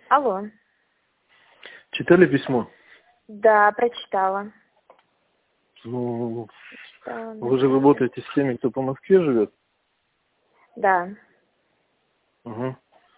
Алло. Читали письмо? Да, прочитала. Ну, Прочитала, вы же да. работаете с теми, кто по Москве живет? Да. Угу.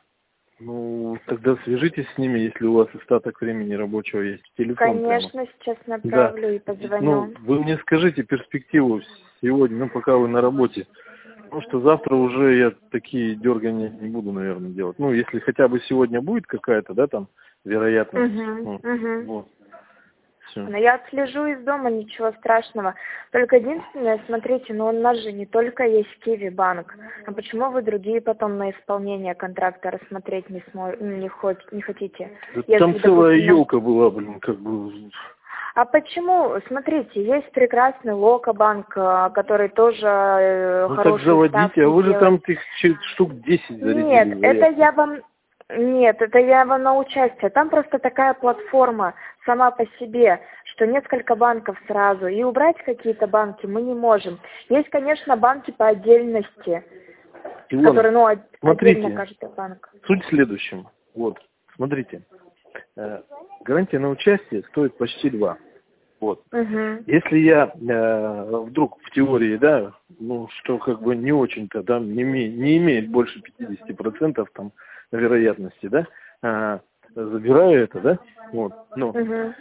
Ну, тогда свяжитесь с ними, если у вас остаток времени рабочего есть. Телефон прямо. Конечно, сейчас Да. направлю и Ну, позвоню. вы мне скажите перспективу сегодня, ну, пока вы на работе. Потому что завтра уже я такие дергания не буду, наверное, делать. Ну, если хотя бы сегодня будет какая-то, да, там, вероятность. Вот. Все. Но я отслежу из дома, ничего страшного. Только единственное, смотрите, ну у нас же не только есть Киви банк. А почему вы другие потом на исполнение контракта рассмотреть не хотите? Да там Если, целая допустим, елка была, блин, как бы. А почему? Смотрите, есть прекрасный Локобанк, который тоже Ну так хорошие заводите, а ставки вы же делает. там штук 10 зарядили Нет, в это заявку. я вам... Нет, это я вам на участие. Там просто такая платформа сама по себе, что несколько банков сразу. И убрать какие-то банки мы не можем. Есть, конечно, банки по отдельности, Илона, которые, отдельно смотрите, каждый банк. суть в следующем. Вот, смотрите. Гарантия на участие стоит почти 2. Вот. Угу. Если я вдруг в теории, да, ну, что как бы не очень-то, да, не имеет больше 50% там вероятности, да, забираю это, да, вот, ну, Угу.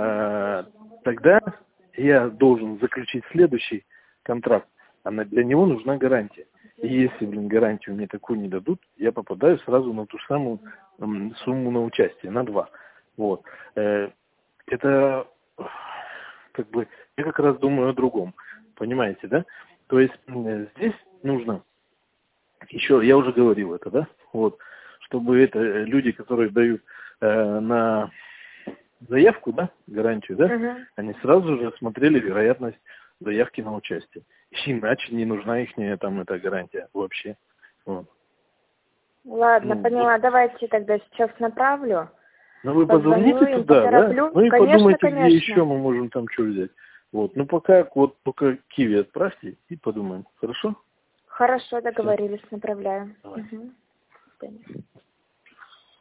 тогда я должен заключить следующий контракт, для него нужна гарантия. И если, блин, гарантию мне такую не дадут, я попадаю сразу на ту самую сумму на участие, на 2. Вот. Это как бы, я как раз думаю о другом. Понимаете, да? То есть здесь нужно, еще, я уже говорил это, да? Вот, чтобы это люди, которые дают на заявку, да, гарантию, да, Угу. они сразу же смотрели вероятность заявки на участие. Иначе не нужна их там эта гарантия вообще. Вот. Ладно, Ну, вот. поняла. Давайте тогда сейчас направлю. Ну, вы Позвоню позвоните им, туда, да? потороплю. Ну и Конечно, подумайте, где еще конечно. мы можем там что взять. Вот. Ну, пока Киви отправьте и подумаем. Хорошо? Хорошо, Все. договорились, направляю. Давай. Угу. До свидания.